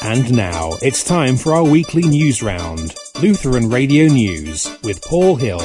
And now it's time for our weekly news round, Lutheran Radio News with Paul Hill.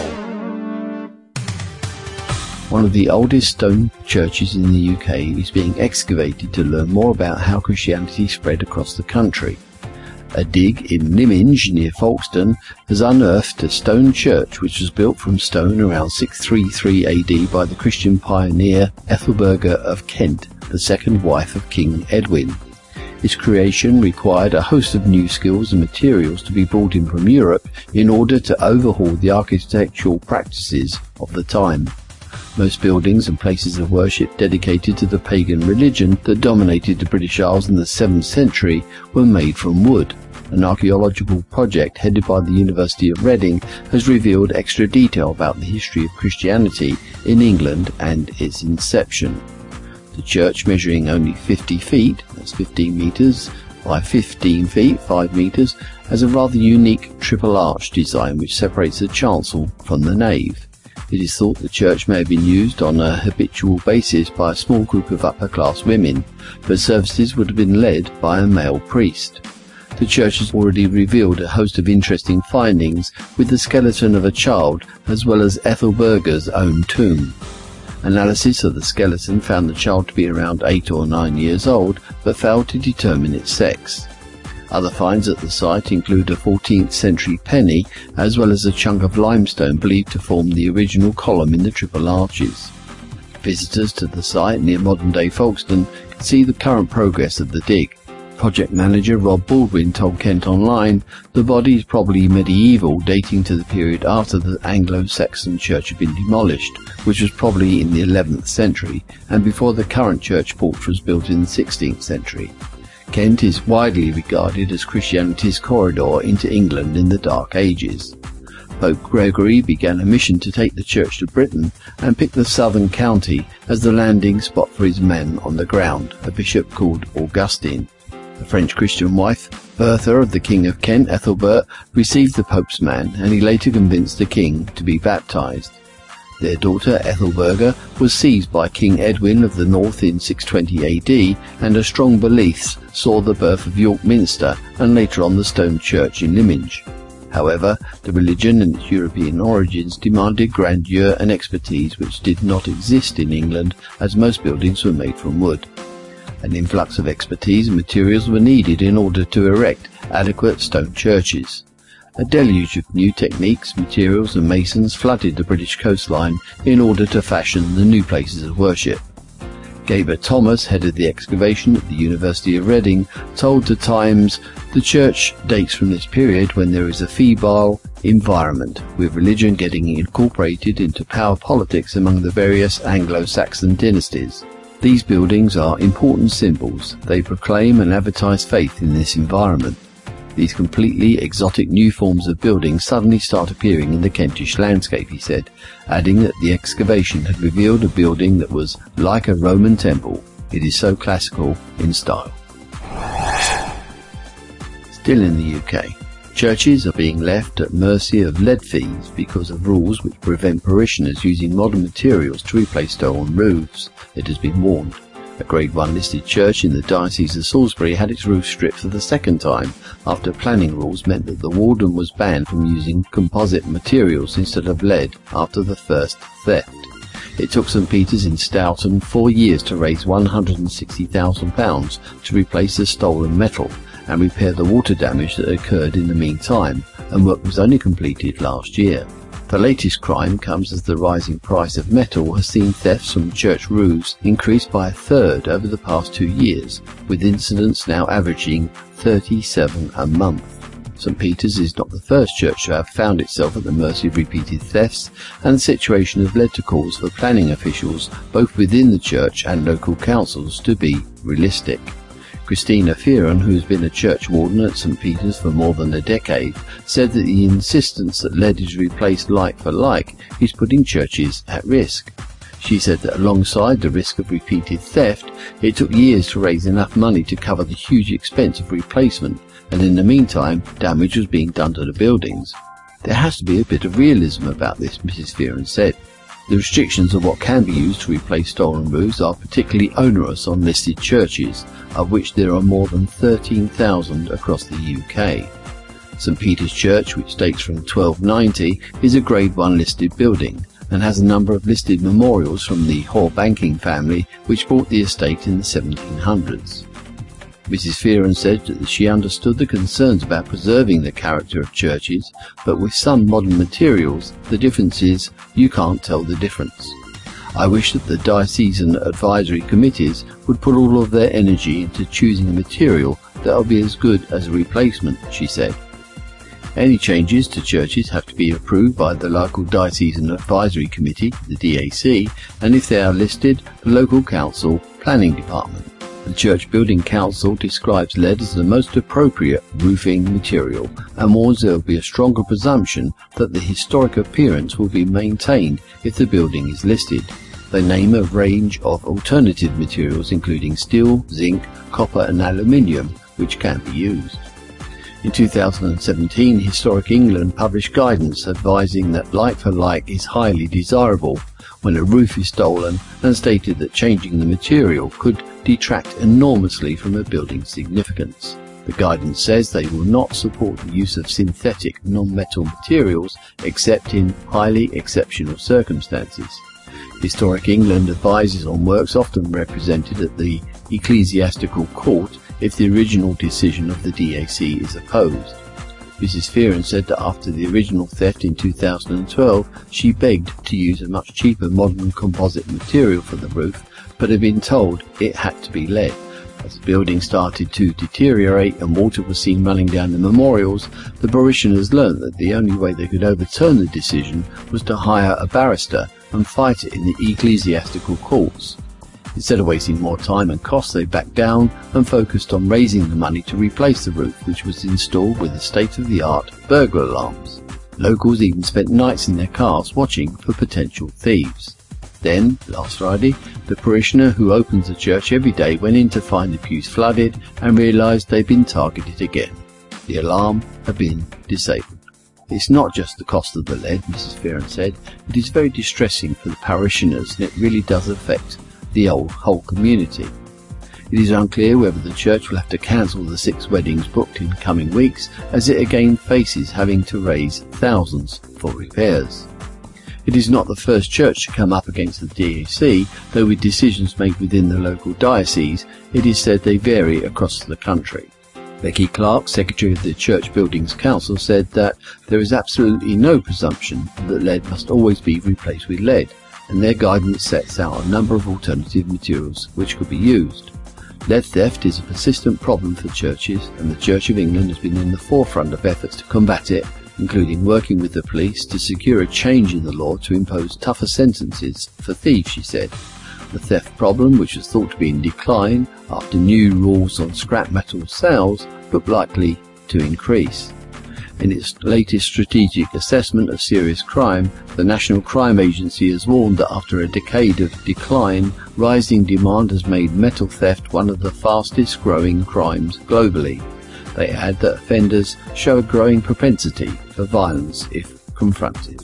One of the oldest stone churches in the UK is being excavated to learn more about how Christianity spread across the country. A dig in Lyminge near Folkestone has unearthed a stone church which was built from stone around 633 AD by the Christian pioneer Ethelberga of Kent, the second wife of King Edwin. Its creation required a host of new skills and materials to be brought in from Europe in order to overhaul the architectural practices of the time. Most buildings and places of worship dedicated to the pagan religion that dominated the British Isles in the 7th century were made from wood. An archaeological project headed by the University of Reading has revealed extra detail about the history of Christianity in England and its inception. The church, measuring only 50 feet, that's 15 metres, by 15 feet, 5 metres, has a rather unique triple arch design which separates the chancel from the nave. It is thought the church may have been used on a habitual basis by a small group of upper-class women, but services would have been led by a male priest. The church has already revealed a host of interesting findings with the skeleton of a child as well as Ethelberga's own tomb. Analysis of the skeleton found the child to be around 8 or 9 years old, but failed to determine its sex. Other finds at the site include a 14th century penny, as well as a chunk of limestone believed to form the original column in the triple arches. Visitors to the site near modern-day Folkestone can see the current progress of the dig. Project manager Rob Baldwin told Kent Online the body is probably medieval, dating to the period after the Anglo-Saxon church had been demolished, which was probably in the 11th century, and before the current church porch was built in the 16th century. Kent is widely regarded as Christianity's corridor into England in the Dark Ages. Pope Gregory began a mission to take the church to Britain and picked the southern county as the landing spot for his men on the ground, a bishop called Augustine. The French Christian wife, Bertha of the King of Kent, Ethelbert, received the Pope's man, and he later convinced the king to be baptized. Their daughter, Ethelberga, was seized by King Edwin of the North in 620 AD, and her strong beliefs saw the birth of York Minster and later on the stone church in Lyminge. However, the religion and its European origins demanded grandeur and expertise which did not exist in England, as most buildings were made from wood. An influx of expertise and materials were needed in order to erect adequate stone churches. A deluge of new techniques, materials and masons flooded the British coastline in order to fashion the new places of worship. Gaber Thomas, head of the excavation at the University of Reading, told The Times the church dates from this period when there is a febile environment, with religion getting incorporated into power politics among the various Anglo-Saxon dynasties. These buildings are important symbols. They proclaim and advertise faith in this environment. These completely exotic new forms of building suddenly start appearing in the Kentish landscape, he said, adding that the excavation had revealed a building that was like a Roman temple. It is so classical in style. Still in the UK, churches are being left at mercy of lead fees because of rules which prevent parishioners using modern materials to replace stone roofs, it has been warned. A Grade 1 listed church in the Diocese of Salisbury had its roof stripped for the second time after planning rules meant that the warden was banned from using composite materials instead of lead after the first theft. It took St Peter's in Stoughton 4 years to raise £160,000 to replace the stolen metal and repair the water damage that occurred in the meantime, and work was only completed last year. The latest crime comes as the rising price of metal has seen thefts from church roofs increase by a third over the past 2 years, with incidents now averaging 37 a month. St Peter's is not the first church to have found itself at the mercy of repeated thefts, and the situation has led to calls for planning officials, both within the church and local councils, to be realistic. Christina Fearon, who has been a church warden at St Peter's for more than a decade, said that the insistence that lead is replaced like for like is putting churches at risk. She said that alongside the risk of repeated theft, it took years to raise enough money to cover the huge expense of replacement, and in the meantime, damage was being done to the buildings. There has to be a bit of realism about this, Mrs. Fearon said. The restrictions of what can be used to replace stolen roofs are particularly onerous on listed churches, of which there are more than 13,000 across the UK. St Peter's Church, which dates from 1290, is a Grade 1 listed building and has a number of listed memorials from the Hall banking family which bought the estate in the 1700s. Mrs Fearon said that she understood the concerns about preserving the character of churches, but with some modern materials, the difference is you can't tell the difference. I wish that the diocesan advisory committees would put all of their energy into choosing a material that will be as good as a replacement, she said. Any changes to churches have to be approved by the local diocesan advisory committee, the DAC, and if they are listed, the local council planning department. The Church Building Council describes lead as the most appropriate roofing material and warns there will be a stronger presumption that the historic appearance will be maintained if the building is listed. They name a range of alternative materials including steel, zinc, copper and aluminium which can be used. In 2017, Historic England published guidance advising that like-for-like is highly desirable when a roof is stolen, and stated that changing the material could detract enormously from a building's significance. The guidance says they will not support the use of synthetic non-metal materials except in highly exceptional circumstances. Historic England advises on works often represented at the ecclesiastical court if the original decision of the DAC is opposed. Mrs Fearon said that after the original theft in 2012, she begged to use a much cheaper modern composite material for the roof, but had been told it had to be lead. As the building started to deteriorate and water was seen running down the memorials, the parishioners learnt that the only way they could overturn the decision was to hire a barrister and fight it in the ecclesiastical courts. Instead of wasting more time and costs, they backed down and focused on raising the money to replace the roof, which was installed with the state-of-the-art burglar alarms. Locals even spent nights in their cars watching for potential thieves. Then, last Friday, the parishioner who opens the church every day went in to find the pews flooded and realised they'd been targeted again. The alarm had been disabled. It's not just the cost of the lead, Mrs Fearon said. It is very distressing for the parishioners and it really does affect the whole community. It is unclear whether the church will have to cancel the 6 weddings booked in coming weeks, as it again faces having to raise thousands for repairs. It is not the first church to come up against the DAC, though with decisions made within the local diocese, it is said they vary across the country. Becky Clark, Secretary of the Church Buildings Council, said that there is absolutely no presumption that lead must always be replaced with lead, and their guidance sets out a number of alternative materials which could be used. Lead theft is a persistent problem for churches, and the Church of England has been in the forefront of efforts to combat it, including working with the police to secure a change in the law to impose tougher sentences for thieves, she said. The theft problem, which was thought to be in decline after new rules on scrap metal sales, look likely to increase. In its latest strategic assessment of serious crime, the National Crime Agency has warned that after a decade of decline, rising demand has made metal theft one of the fastest growing crimes globally. They add that offenders show a growing propensity for violence if confronted.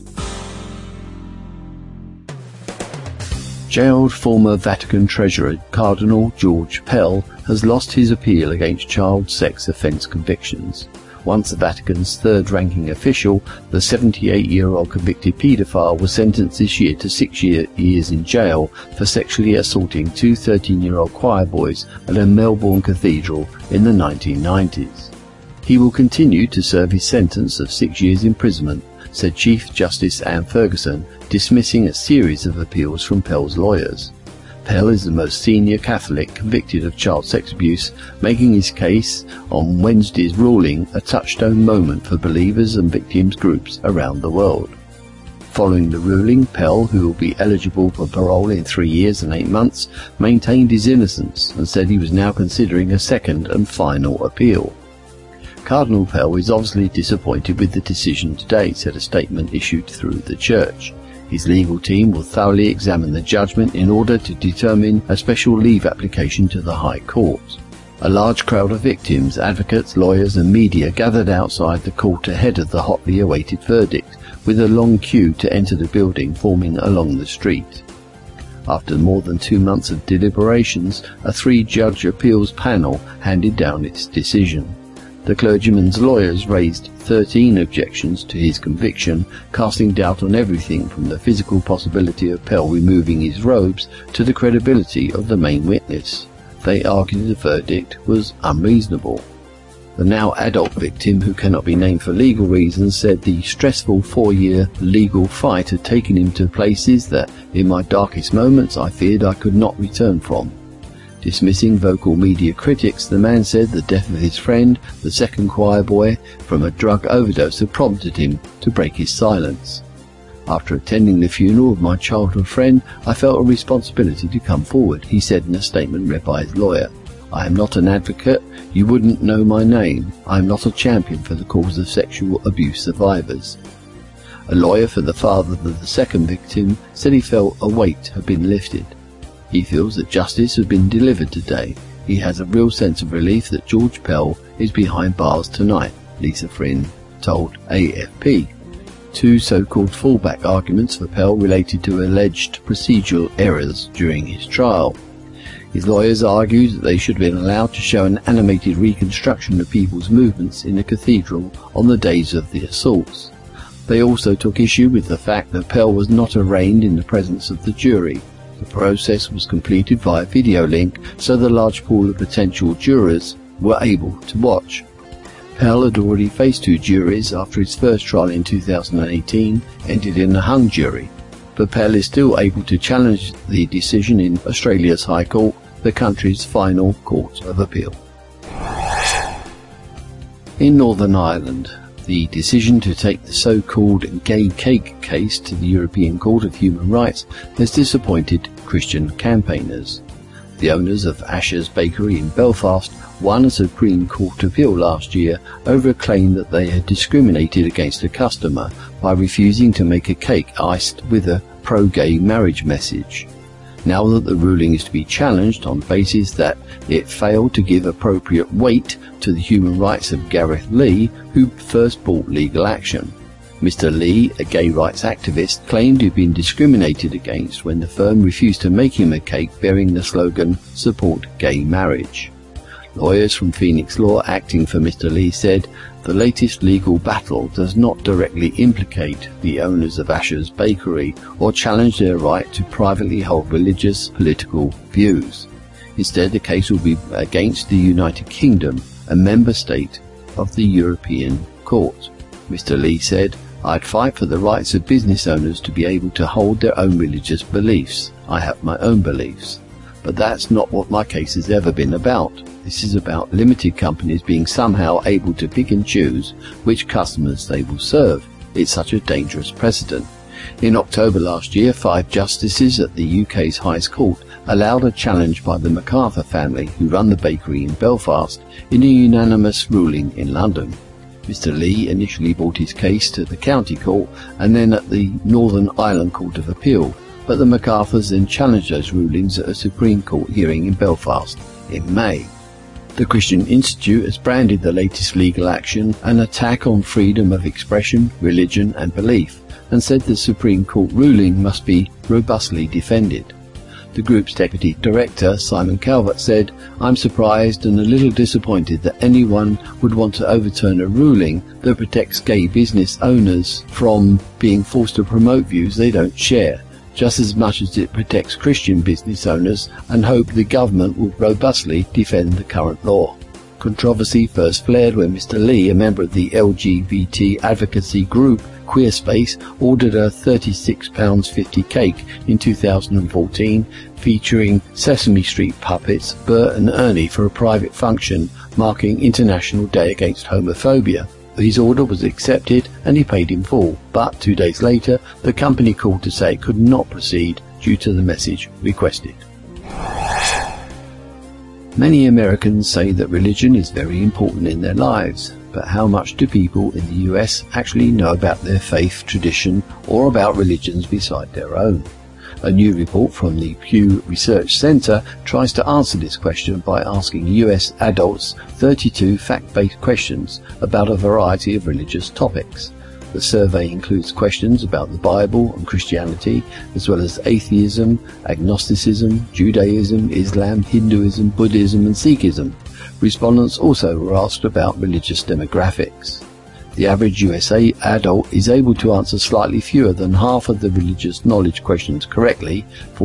Jailed former Vatican Treasurer Cardinal George Pell has lost his appeal against child sex offence convictions. Once the Vatican's third-ranking official, the 78-year-old convicted paedophile was sentenced this year to 6 years in jail for sexually assaulting 2 13-year-old choir boys at a Melbourne cathedral in the 1990s. He will continue to serve his sentence of 6 years imprisonment, said Chief Justice Anne Ferguson, dismissing a series of appeals from Pell's lawyers. Pell is the most senior Catholic convicted of child sex abuse, making his case on Wednesday's ruling a touchstone moment for believers and victims groups around the world. Following the ruling, Pell, who will be eligible for parole in 3 years and 8 months, maintained his innocence and said he was now considering a second and final appeal. Cardinal Pell is obviously disappointed with the decision today, said a statement issued through the church. His legal team will thoroughly examine the judgment in order to determine a special leave application to the High Court. A large crowd of victims, advocates, lawyers and media gathered outside the court ahead of the hotly awaited verdict, with a long queue to enter the building forming along the street. After more than 2 months of deliberations, a 3-judge appeals panel handed down its decision. The clergyman's lawyers raised 13 objections to his conviction, casting doubt on everything from the physical possibility of Pell removing his robes to the credibility of the main witness. They argued the verdict was unreasonable. The now adult victim, who cannot be named for legal reasons, said the stressful 4-year legal fight had taken him to places that, in my darkest moments, I feared I could not return from. Dismissing vocal media critics, the man said the death of his friend, the second choir boy, from a drug overdose had prompted him to break his silence. After attending the funeral of my childhood friend, I felt a responsibility to come forward, he said in a statement read by his lawyer. I am not an advocate. You wouldn't know my name. I am not a champion for the cause of sexual abuse survivors. A lawyer for the father of the second victim said he felt a weight had been lifted. He feels that justice has been delivered today. He has a real sense of relief that George Pell is behind bars tonight, Lisa Flynn told AFP. 2 so-called fallback arguments for Pell related to alleged procedural errors during his trial. His lawyers argued that they should have been allowed to show an animated reconstruction of people's movements in the cathedral on the days of the assaults. They also took issue with the fact that Pell was not arraigned in the presence of the jury. The process was completed via video link, so the large pool of potential jurors were able to watch. Pell had already faced 2 juries after his first trial in 2018 ended in a hung jury, but Pell is still able to challenge the decision in Australia's High Court, the country's final court of appeal. In Northern Ireland, the decision to take the so-called gay cake case to the European Court of Human Rights has disappointed Christian campaigners. The owners of Asher's Bakery in Belfast won a Supreme Court appeal last year over a claim that they had discriminated against a customer by refusing to make a cake iced with a pro-gay marriage message. Now that the ruling is to be challenged on the basis that it failed to give appropriate weight to the human rights of Gareth Lee, who first brought legal action. Mr. Lee, a gay rights activist, claimed he'd been discriminated against when the firm refused to make him a cake bearing the slogan, "Support Gay Marriage." Lawyers from Phoenix Law acting for Mr. Lee said the latest legal battle does not directly implicate the owners of Asher's Bakery or challenge their right to privately hold religious political views. Instead, the case will be against the United Kingdom, a member state of the European Court. Mr. Lee said, I'd fight for the rights of business owners to be able to hold their own religious beliefs. I have my own beliefs. But that's not what my case has ever been about. This is about limited companies being somehow able to pick and choose which customers they will serve. It's such a dangerous precedent. In October last year, 5 justices at the UK's highest court allowed a challenge by the MacArthur family, who run the bakery in Belfast, in a unanimous ruling in London. Mr. Lee initially brought his case to the county court and then at the Northern Ireland Court of Appeal, but the MacArthurs then challenged those rulings at a Supreme Court hearing in Belfast in May. The Christian Institute has branded the latest legal action an attack on freedom of expression, religion and belief, and said the Supreme Court ruling must be robustly defended. The group's deputy director, Simon Calvert, said, I'm surprised and a little disappointed that anyone would want to overturn a ruling that protects gay business owners from being forced to promote views they don't share, just as much as it protects Christian business owners, and hope the government will robustly defend the current law. Controversy first flared when Mr. Lee, a member of the LGBT advocacy group Queerspace, ordered a £36.50 cake in 2014 featuring Sesame Street puppets Bert and Ernie for a private function marking International Day Against Homophobia. His order was accepted and he paid in full, but 2 days later the company called to say it could not proceed due to the message requested. Many Americans say that religion is very important in their lives, but how much do people in the US actually know about their faith, tradition, or about religions beside their own? A new report from the Pew Research Center tries to answer this question by asking US adults 32 fact-based questions about a variety of religious topics. The survey includes questions about the Bible and Christianity, as well as atheism, agnosticism, Judaism, Islam, Hinduism, Buddhism and Sikhism. Respondents also were asked about religious demographics. The average USA adult is able to answer slightly fewer than half of the religious knowledge questions correctly,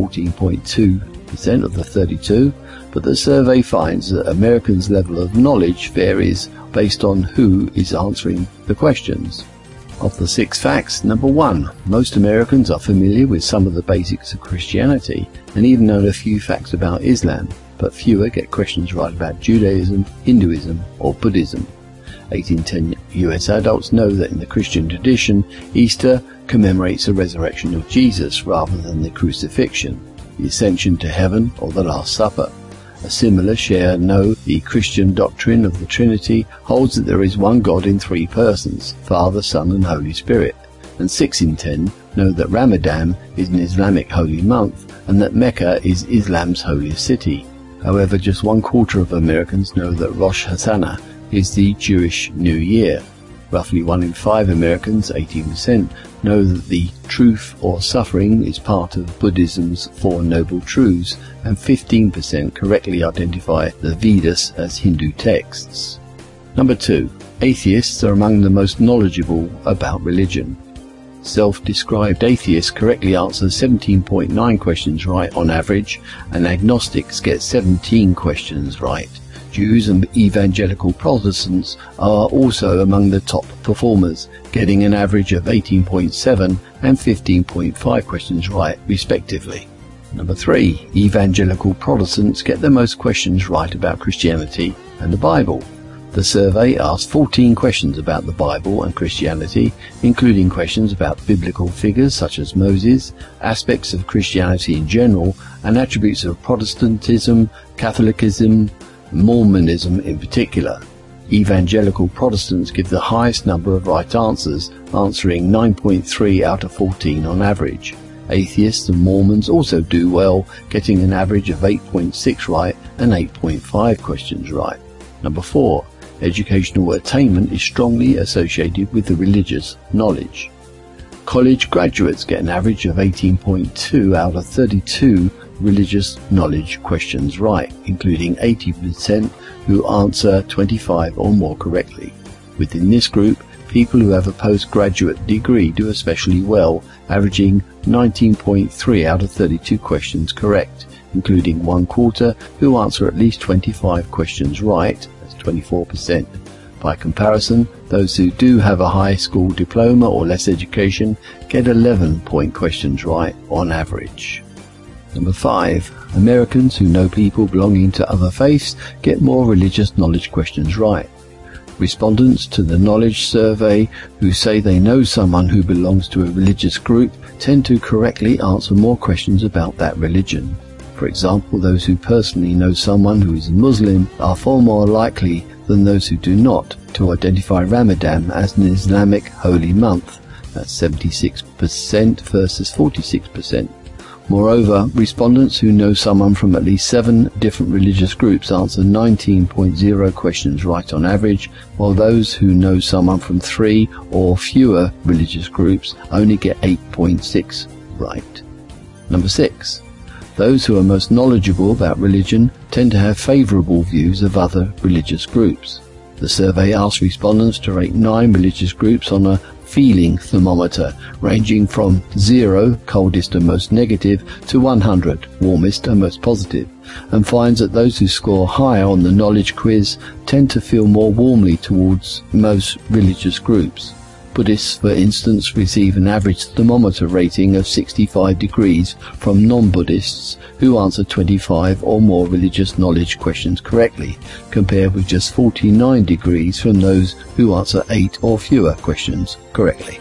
14.2% of the 32, but the survey finds that Americans' level of knowledge varies based on who is answering the questions. Of the 6 facts, number 1, most Americans are familiar with some of the basics of Christianity and even know a few facts about Islam, but fewer get questions right about Judaism, Hinduism or Buddhism. 8 in 10 US adults know that in the Christian tradition, Easter commemorates the resurrection of Jesus rather than the crucifixion, the ascension to heaven or the Last Supper. A similar share know the Christian doctrine of the Trinity holds that there is one God in 3 persons, Father, Son and Holy Spirit. And 6 in 10 know that Ramadan is an Islamic holy month and that Mecca is Islam's holiest city. However, just 1/4 of Americans know that Rosh Hashanah is the Jewish New Year. Roughly 1 in 5 Americans, 18%, know that the truth or suffering is part of Buddhism's 4 Noble Truths, and 15% correctly identify the Vedas as Hindu texts. Number 2. Atheists are among the most knowledgeable about religion. Self-described atheists correctly answer 17.9 questions right on average, and agnostics get 17 questions right. Jews and evangelical Protestants are also among the top performers, getting an average of 18.7 and 15.5 questions right, respectively. Number 3. Evangelical Protestants get the most questions right about Christianity and the Bible. The survey asked 14 questions about the Bible and Christianity, including questions about biblical figures such as Moses, aspects of Christianity in general, and attributes of Protestantism, Catholicism, Mormonism in particular. Evangelical Protestants give the highest number of right answers, answering 9.3 out of 14 on average. Atheists and Mormons also do well, getting an average of 8.6 right and 8.5 questions right. Number 4. Educational attainment is strongly associated with the religious knowledge. College graduates get an average of 18.2 out of 32 religious knowledge questions right, including 80% who answer 25 or more correctly. Within this group, people who have a postgraduate degree do especially well, averaging 19.3 out of 32 questions correct, including 1/4 who answer at least 25 questions right, that's 24%. By comparison, those who do have a high school diploma or less education get 11-point questions right on average. Number 5. Americans who know people belonging to other faiths get more religious knowledge questions right. Respondents to the knowledge survey who say they know someone who belongs to a religious group tend to correctly answer more questions about that religion. For example, those who personally know someone who is a Muslim are far more likely than those who do not to identify Ramadan as an Islamic holy month. That's 76% versus 46%. Moreover, respondents who know someone from at least 7 different religious groups answer 19.0 questions right on average, while those who know someone from 3 or fewer religious groups only get 8.6 right. Number 6. Those who are most knowledgeable about religion tend to have favourable views of other religious groups. The survey asked respondents to rate 9 religious groups on a feeling thermometer, ranging from 0, coldest and most negative, to 100, warmest and most positive, and finds that those who score higher on the knowledge quiz tend to feel more warmly towards most religious groups. Buddhists, for instance, receive an average thermometer rating of 65 degrees from non-Buddhists who answer 25 or more religious knowledge questions correctly, compared with just 49 degrees from those who answer 8 or fewer questions correctly.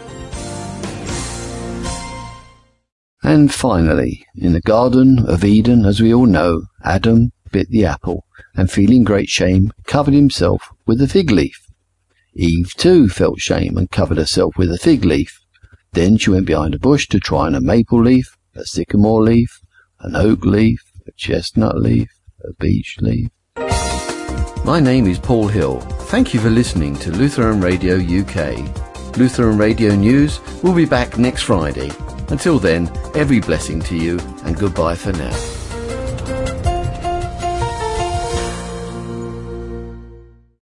And finally, in the Garden of Eden, as we all know, Adam bit the apple and, feeling great shame, covered himself with a fig leaf. Eve too felt shame and covered herself with a fig leaf. Then she went behind a bush to try on a maple leaf, a sycamore leaf, an oak leaf, a chestnut leaf, a beech leaf. My name is Paul Hill. Thank you for listening to Lutheran Radio UK. Lutheran Radio News will be back next Friday. Until then, every blessing to you and goodbye for now.